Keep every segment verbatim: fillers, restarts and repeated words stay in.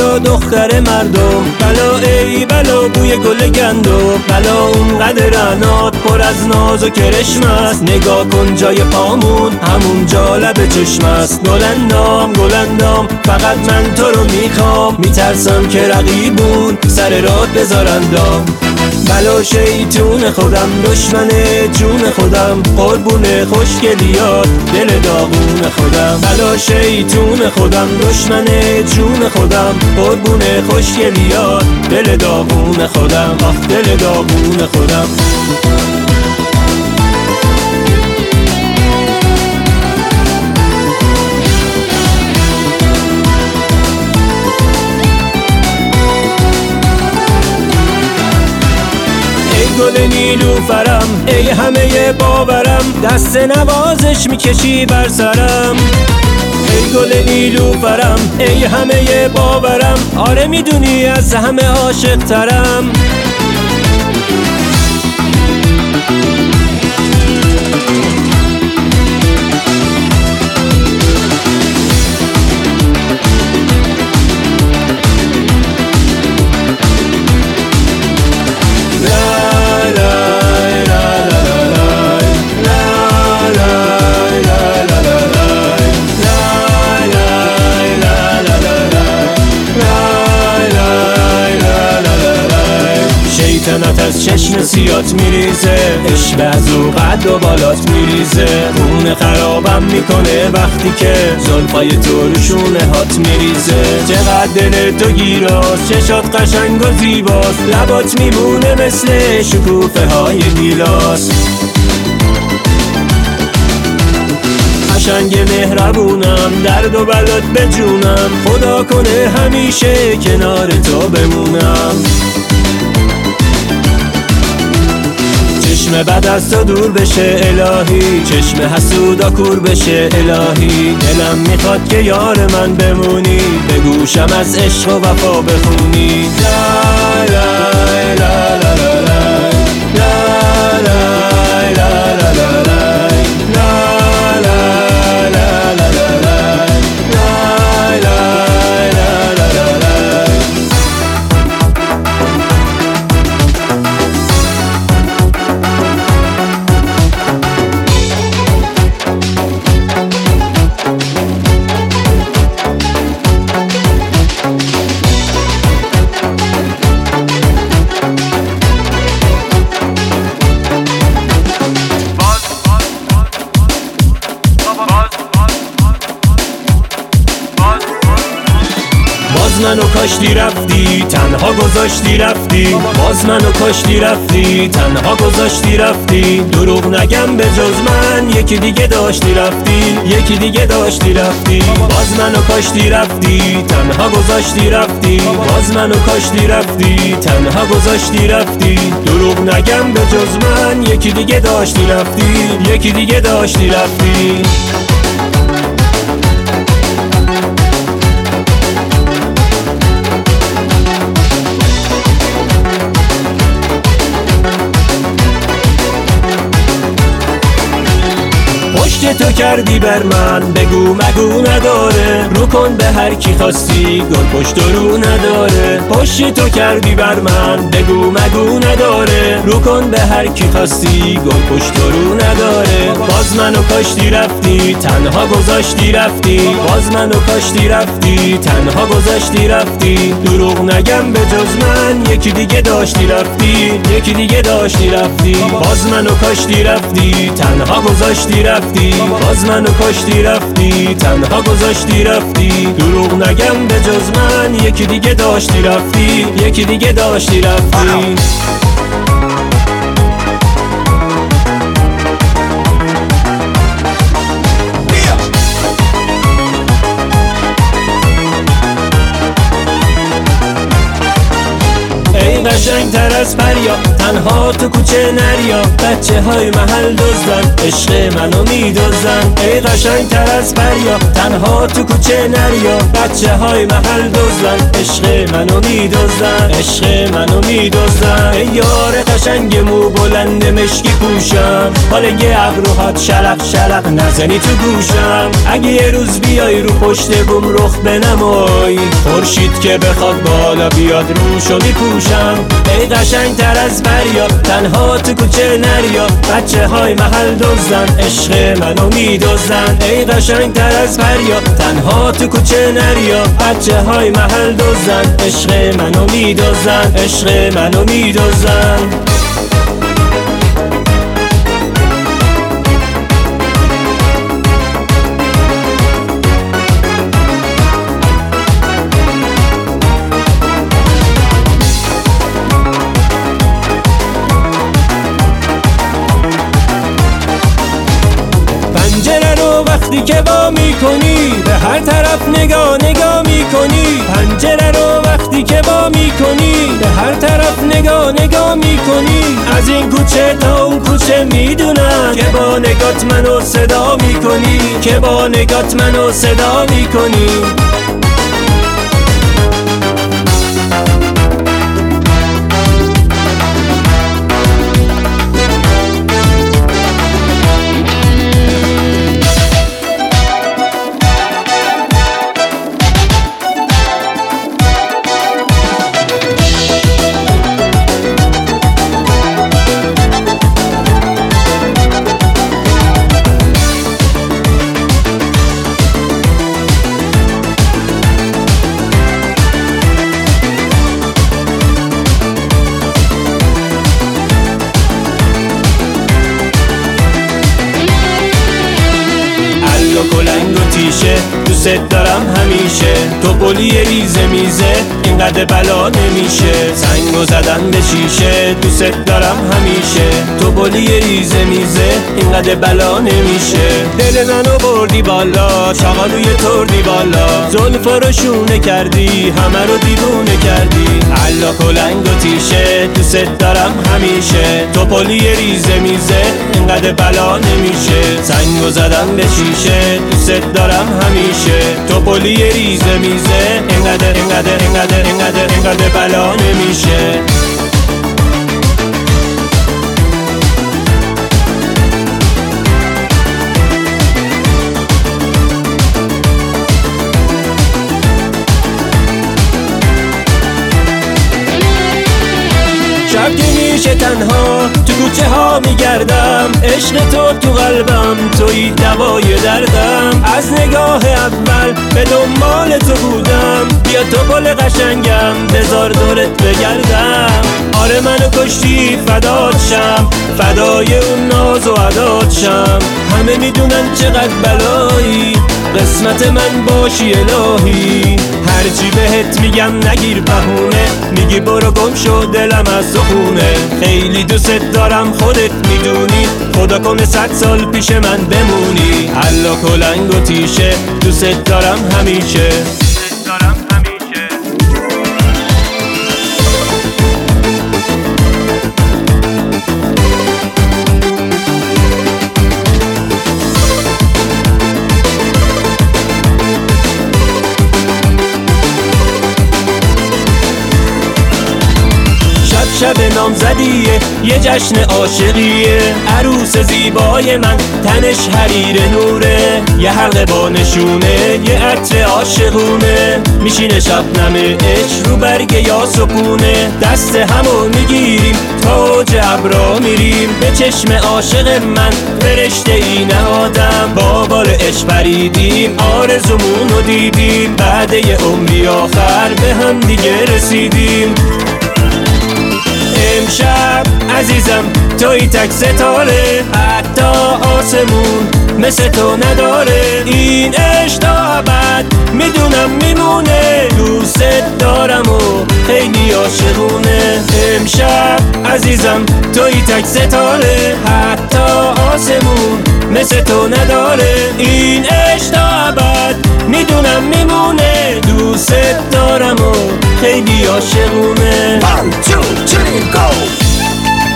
بلا دختر مردم، بلا ای بلا بوی گل گندم، بلا اونقدر رعنات پر از ناز و کرشم است. نگاه کن جای پامون همون جا لب چشم است. گلندام گلندام فقط من تو رو میخوام، میترسم که رقیبون سر راه بذارندام. بلا شیطون خودم دشمن جون خودم، قربون خوشگلیات دل داغون خودم. بلا شیطون خودم دشمن جون خودم، قربون خوشگلیات دل داغون خودم. آخ دل داغون خودم. گل نیلوفرم ای همه باورم، دست نوازش میکشی بر سرم. ای گل نیلوفرم ای همه باورم، آره میدونی از همه عاشق ترم. شیطنت از چشم سیات میریزه، عشق از او قد و بالات میریزه. خون خرابم میکنه وقتی که زلفای تو رو شونه هات میریزه. چقدر دل تو گیراست، چشات قشنگ و زیباست، لبات میمونه مثل شکوفه های گیلاس. قشنگ مهربونم درد و بلات به جونم، خدا کنه همیشه کنار تو بمونم. چشم بد از تو دور بشه الهی، چشم حسودا کور بشه الهی. دلم میخواد که یار من بمونی، به گوشم از عشق و وفا بخونی. لا لا لا لا لا لا لا لا لا لا. منو کاشتی رفتی تنها گذاشتی رفتی، باز منو کاشتی رفتی تنها گذاشتی رفتی. دروغ نگم به جز من یکی دیگه داشتی رفتی، یکی دیگه داشتی رفتی. باز منو کاشتی رفتی تنها گذاشتی رفتی، باز منو کاشتی رفتی تنها گذاشتی رفتی. دروغ نگم به جز من یکی دیگه داشتی رفتی، یکی دیگه داشتی رفتی. پشت تو کردی بر من بگو مگو نداره، رو کن به هر کی خواستی گل پشت رو نداره. پشت تو کردی بر من بگو مگو نداره، رو کن به هر کی خواستی گل پشت رو نداره. باز منو کاشتی رفتی تنها گذاشتی رفتی، باز منو کاشتی رفتی تنها گذاشتی رفتی. دروغ نگم به جز من یکی دیگه داشتی رفتی، یکی دیگه داشتی رفتی. باز منو کاشتی رفتی تنها گذاشتی رفتی، باز منو کاشتی رفتی تنها گذاشتی رفتی. دروغ نگم به جز من یکی دیگه داشتی رفتی، یکی دیگه داشتی رفتی. ای قشنگ تر از پریا تنها تو کوچه نریا، بچه های محل دزدن، عشق منو میدزدن. ای قشنگ تر از پریا، تنها تو کوچه نریا، بچه های محل دزدن، عشق منو میدزدن، عشق منو میدزدن. ای یار قشنگ مو بلند مشکی پوشم، حالگه ابروهات شلق شلق نزنی تو گوشم. اگه یه روز بیای رو پشت بوم رخ بنمای، خورشید که بخواد بالا بیاد روشو میپوشم. ای قشنگ تر از پریا، تنها تو کوچه نریا، بچه های محل دزدن، عشق منو میدزدن. ای قشنگ تر از پریا، تنها تو کوچه نریا، بچه های محل دزدن، عشق منو میدزدن، عشق منو میدزدن. پنجره رو وقتی که وا میکنی، به هر طرف نگاه نگاه میکنی. پنجره رو وقتی که وا میکنی، به هر طرف نگاه نگاه میکنی. از این کوچه تا اون کوچه میدونم که با نگات منو صدا میکنی، که با نگات منو صدا میکنی. کلنگ و تیشه دوست دارم همیشه، تو بولی ریزه میزه اینقدر بلا نمیشه. سنگو زدن به شیشه دوست دارم همیشه، تو بولی ریزه میزه اینقدر بلا نمیشه. دل منو بردی بالا، چاقالوی تردی بالا، زلفا رو شونه کردی همه رو دیوونه کردی. علا کلنگ و تیشه دوست دارم همیشه، تو بولی ریزه میزه اینقدر بلا نمیشه. سنگو زدن به شیشه دوست دارم همیشه، تو پلی ریزه میزه اینقدر اینقدر اینقدر اینقدر اینقدر بلا نمیشه. شب که میشه تنها تو کوچه ها میگردم، عشق تو تو قلبم توی دوای دردم. از نگاه اول به دنبال تو بودم، بیا تو گل قشنگم بذار دورت بگردم. آره منو کشتی فدات شم، فدای اون ناز و عدات شم. همه میدونن چقدر بلایی قسمت من باشی الهی. هرچی بهت میگم نگیر بهونه، میگی برو گم شو دلم از تو خونه. خیلی دوست دارم خودت میدونی، خدا کنه صد سال پیش من بمونی. علا کلنگ و تیشه دوست دارم همیشه. شب نامزدیه یه جشن عاشقیه، عروس زیبای من تنش حریر نوره. یه حلقه با نشونه یه عطر عاشقونه، میشینه شبنم عشق رو برگ یا سکونه. دست همو میگیریم تا اوج ابرا میریم، به چشم عاشق من فرشته ای نهادم. با بال عشق پریدیم آرزومون رو دیدیم، بعد یه عمری آخر به هم دیگه رسیدیم. امشب عزیزم توی تک ستاره، حتی آسمون مثل تو نداره. این عشق تا ابد میدونم میمونه، دوست دارم و خیلی عاشقونه. امشب عزیزم توی تک ستاره، حتی آسمون مثل تو نداره. این عشق تا ابد میدونم میمونه، دوست دارم و خیلی عاشقونه. One, two, three, go!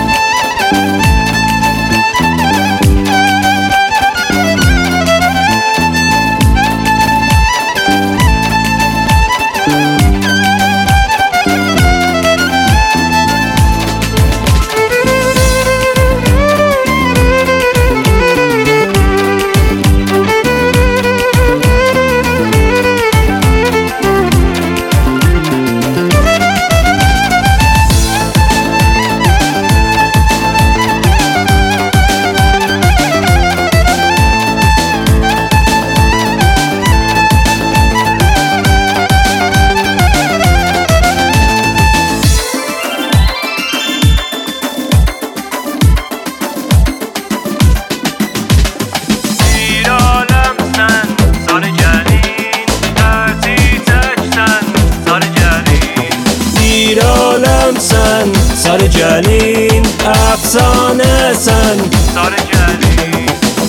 əfsanəsən sarı gəlin.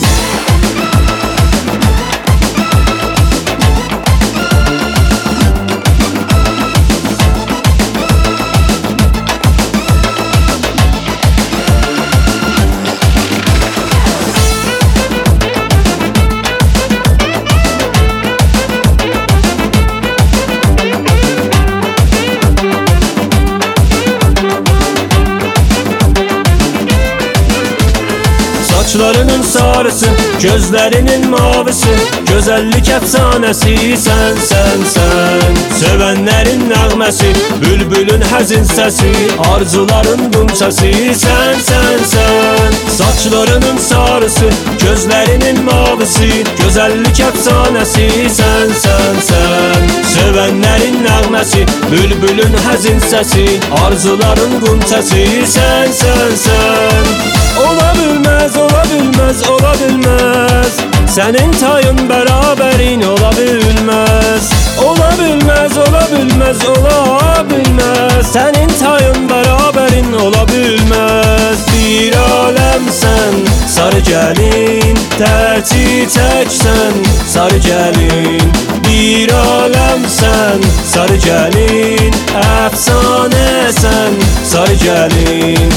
Saçlarının sarısı, gözlərinin mavisi, gözəllik əfsanəsi sən, sən, sən. Sevənlərin nəğməsi, bülbülün həzin səsi, arzuların qum səsi sən, sən, sən. Saçlarının sarısı, gözlərinin mavisi, gözəllik əfsanəsi sən, sən, sən. Sevənlərin nəğməsi, bülbülün həzin səsi, arzuların qum səsi sən, sən, sən. Ola bilməz, ola bilməz, ola bilməz, sənin tayın bərabərin ola bilməz. Ola bilməz, ola bilməz, ola bilməz, sənin tayın bərabərin ola bilməz. Bir aləmsən, sarı gəlin, tərçi çəksən, sarı gəlin. Bir aləmsən, sarı gəlin, əfsanəsən, sarı gəlin.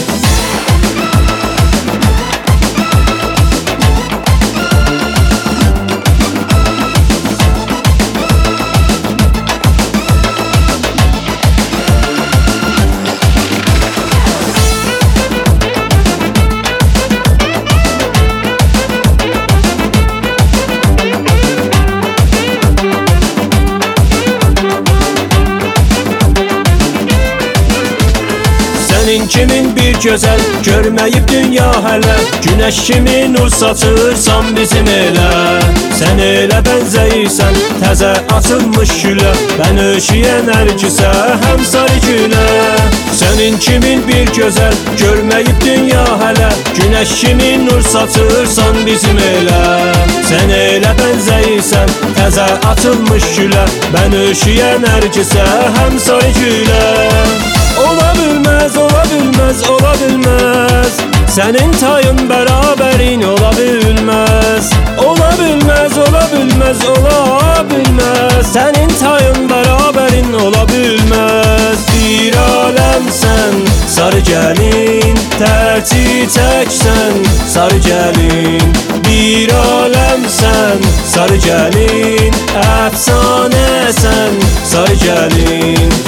Sənin kimin bir gözəl, görməyib dünya hələ, günəş kimi nur saçırsan bizim elə. Sən elə bənzəyirsən, təzə açılmış gülə, mən öşüyən ərkisə, həm sarı gülə. Sənin kimin bir gözəl, görməyib dünya hələ, günəş kimi nur saçırsan bizim elə. Sən elə bənzəyirsən, təzə açılmış gülə, mən öşüyən ərkisə, həm sarı gülə. Ola bilməz, ola bilməz, ola bilməz, sənin tayın bərabərin ola bilməz. Ola bilməz, ola bilməz, ola bilməz, sənin tayın bərabərin ola bilməz. Bir aləmsən, sarı gəlin, tərçi çəksən, sarı gəlin. Bir aləmsən, sarı gəlin, əfsanəsən, sarı gəlin.